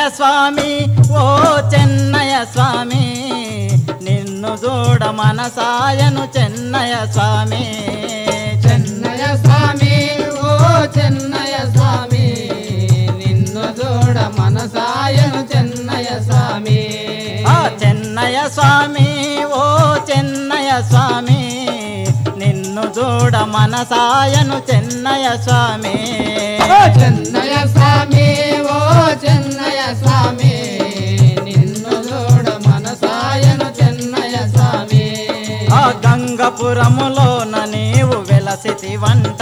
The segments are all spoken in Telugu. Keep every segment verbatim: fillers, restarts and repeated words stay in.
స్వామి ఓ చెన్నయ స్వామి నిన్ను చూడ మనసాయను చెన్నయ స్వామి చెన్నయ స్వామి ఓ చెన్నయ స్వామి నిన్ను చూడ మనసాయను చెన్నయ స్వామి ఆ చెన్నయ స్వామి ఓ చెన్నయ స్వామి నిన్ను చూడ మనసాయను చెన్నయ స్వామి ఓ చెన్నయ స్వామి ఓ చెన్నయ స్వామి నిన్ను చూడ మనసాయను చెన్నయ స్వామి ఆ గంగపురములోన నీవు వెలసితివంట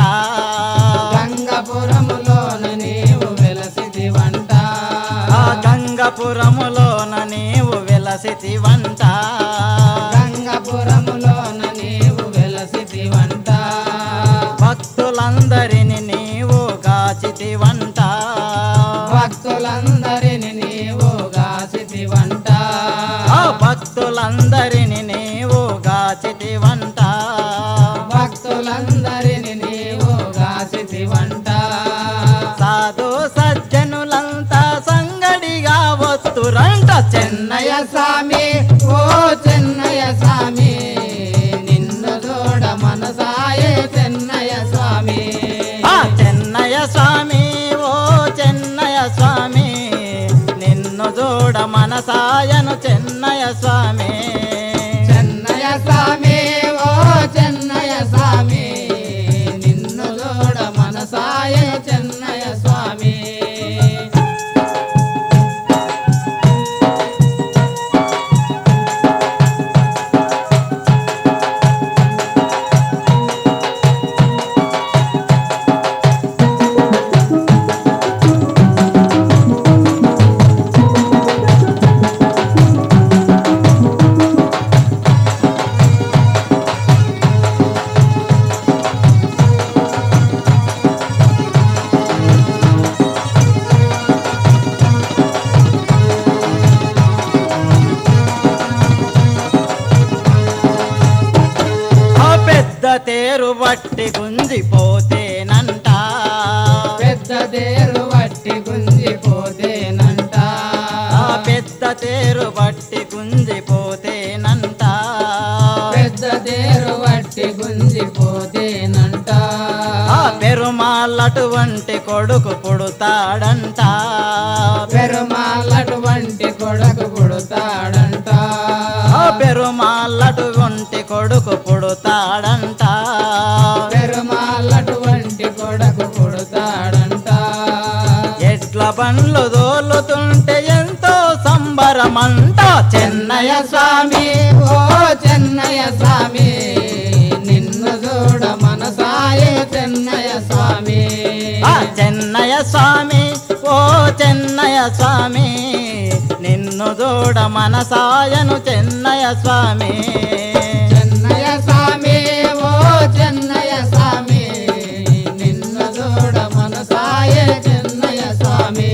గంగపురములోన నీవు వెలసితివంట ఆ గంగపురములోన నీవు వెలసితివంట గంగపురములోన నీవు వెలసితివంట భక్తులందరిని నీవు గాచితివంట భక్తులందరిని నీవు గాసితివంట ఆ భక్తులందరిని నీవు గాచితివంట భక్తులందరిని నీవు గాసితివంట సాధు సజ్జనులంతా సంగడిగా వస్తురంట చెన్నయ స్వామి ఓ చెన్నయ స్వామి నిన్ను చూడ మనసాయే చెన్నయ స్వామి ఆ చెన్నయ స్వామి ఓ చెన్నయ స్వామి నిన్ను చూడ మనసాయను చెన్నయ స్వామి చెన్నయ స్వామి ఓ చెన్నయ స్వామి నిన్ను చూడ మనసాయే చెన్నయ స్వామి ఆ పెద్ద తేరు బట్టి గుంజిపోతేనంట పెద్ద తేరు వట్టి గుంజిపోతేనంట ఆ పెద్ద తేరు బట్టి గుంజిపోతేనంట పెద్ద తేరు వట్టి గుంజిపోతేనంట ఆ పెరుమాళ్ళటువంటి కొడుకు పుడతాడంట పెరుమాళ్ళటువంటి కొడుకు పుడతాడంట ఆ పెరుమాళ్ళటువంటి కొడుకు పుడతాడంట పెరుమాళ్ళటువంటి కొడుకు పుడతాడంట ఎట్ల బండ్లు దోలుతుంటే ఎంతో సంబరమంట చెన్నయ స్వామి ఓ చెన్నయ స్వామి నిన్ను చూడ మనసాయే చెన్నయ స్వామి ఆ చెన్నయ స్వామి ఓ చెన్నయ స్వామి నిన్ను చూడ మనసాయను చెన్నయ స్వామి చెన్నయ స్వామి ఓ చెన్నయ స్వామి నిన్ను చూడ మనసాయే చెన్నయ స్వామి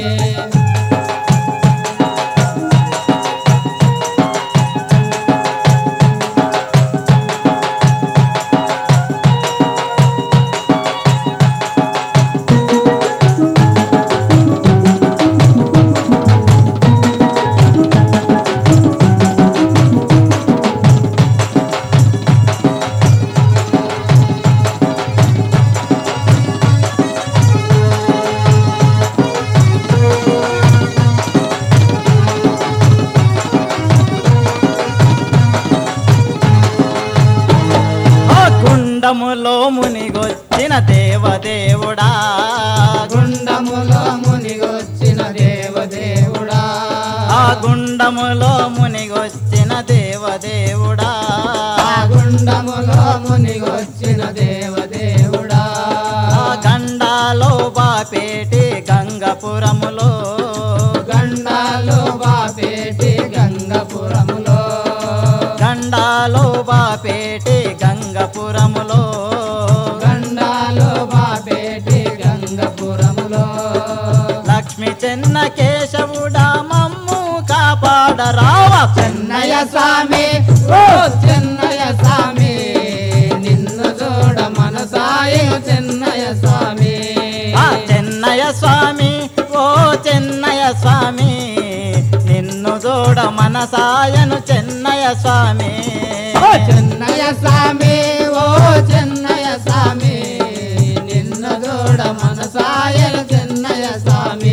ఆ గుండములో మునిగొచ్చిన దేవదేవుడా గుండములో మునిగొచ్చిన దేవదేవుడా ఆ గుండములో మునిగొచ్చిన దేవదేవుడా ఆ గుండములో మునిగొచ్చిన దేవదేవుడా ఆ గండాలో బాపేటి గంగపురములో గండాలో బాపేటి గంగపురములో గండాలో బాపేటి గంగపురములో గండాలో బాపేటి గంగపురములో లక్ష్మి చెన్న కేశవుడా మమ్ము కాపాడరావ చెన్నయ స్వామి ఓ చెన్నయ స్వామి నిన్ను చూడ మనసాయే చెన్నయ స్వామి ఆ చెన్నయ స్వామి ఓ చెన్నయ స్వామి నిన్ను చూడ మనసాయను చెన్నయ స్వామి ఓ చెన్నయ స్వామి ఓ చెన్నయ స్వామి నిన్ను చూడ మనసాయను చెన్నయ స్వామి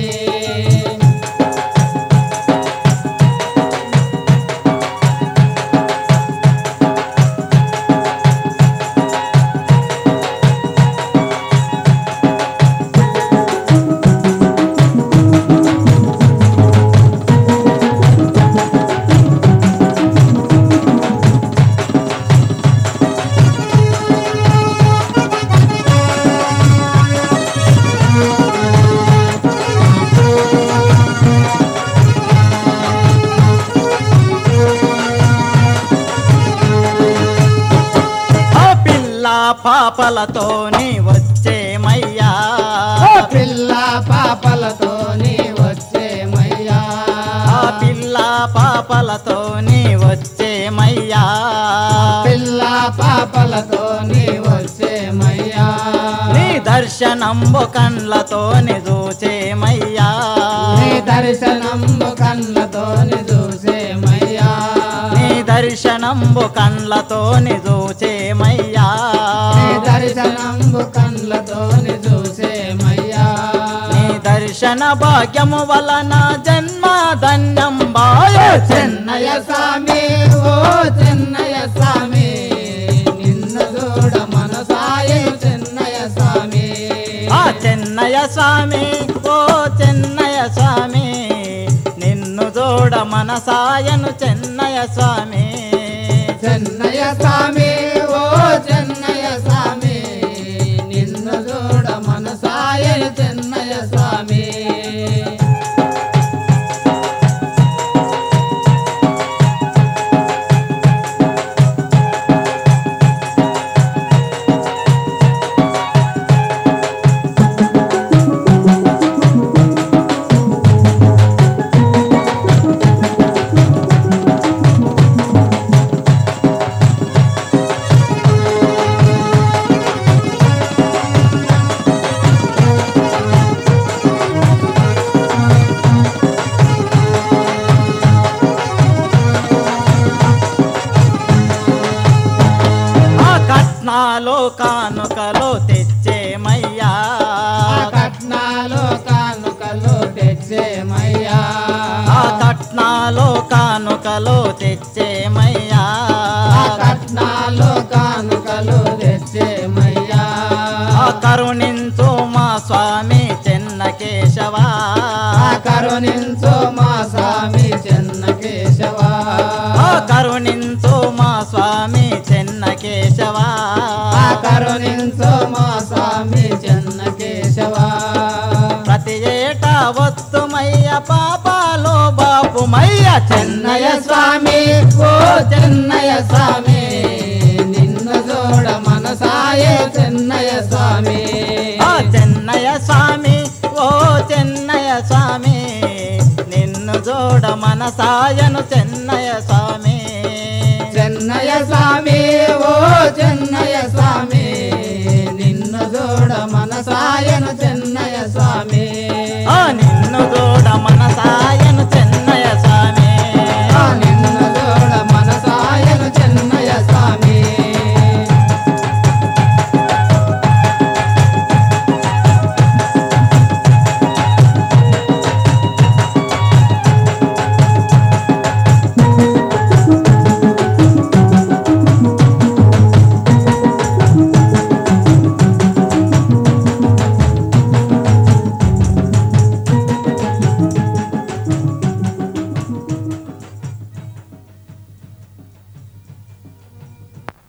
పాపలతోని వచ్చేమయ్యా ఓ పిల్ల పాపలతోని వచ్చేమయ్యా ఆ పిల్ల పాపలతోని వచ్చేమయ్యా పిల్ల పాపలతోని వచ్చేమయ్యా నీ దర్శనంబు కండ్లతోని చూచేమయ్యా నీ దర్శనంబు కళ్ళతోని చూసేమయ్యా నీ దర్శనంబు కండ్లతోని చూచేమయ్యా నీ దర్శనంబు కళ్ళతోని చూసేమయ్యా నీ దర్శన భాగ్యము వలన జన్మ ధన్యం బాయ చెన్నయ స్వామి ఓ చెన్నయ స్వామి నిన్ను చూడ మనసాయ చెన్నయ స్వామి ఆ చెన్నయ స్వామి ఓ చెన్నయ స్వామి నిన్ను చూడ మనసాయను చెన్నయ స్వామి చెన్నయ స్వామి ఓ చెన్నయ స్వామి నిన్ను చూడ మనసాయ చెన్నయ స్వామి కట్నాలో కానుకలో తెచ్చేమయ్యా ఆ కట్నాలు కానుకలు తెచ్చేమయ్యా ఆ కట్నాలో కానుకలో తెచ్చేమయ్యా ఆ కట్నాలు కానుకలు తెచ్చేమయ్యా ఆ కరుణించు మా స్వామి చెన్న కేశవా ఆ కరుణించు మా స్వామి చెన్న కేశవా ఆ కరుణించు మా స్వామి చెన్న కేశవా ఆ కరుణించు మా స్వామి చెన్న కేశవా ప్రతి ఏటా వత్తుమయ్య పాపాలో బాపుమయ్య చెన్నయ స్వామి ఓ చెన్నయ స్వామి నిన్ను చూడ మనసాయ చెన్నయ స్వామి ఆ చెన్నయ స్వామి ఓ చెన్నయ స్వామి నిన్ను చూడ మనసాయను చెన్నయ స్వామి చెన్నయ స్వామి ఓ చెన్నయ స్వామి నిన్ను చూడ మనసాయను చెన్నయ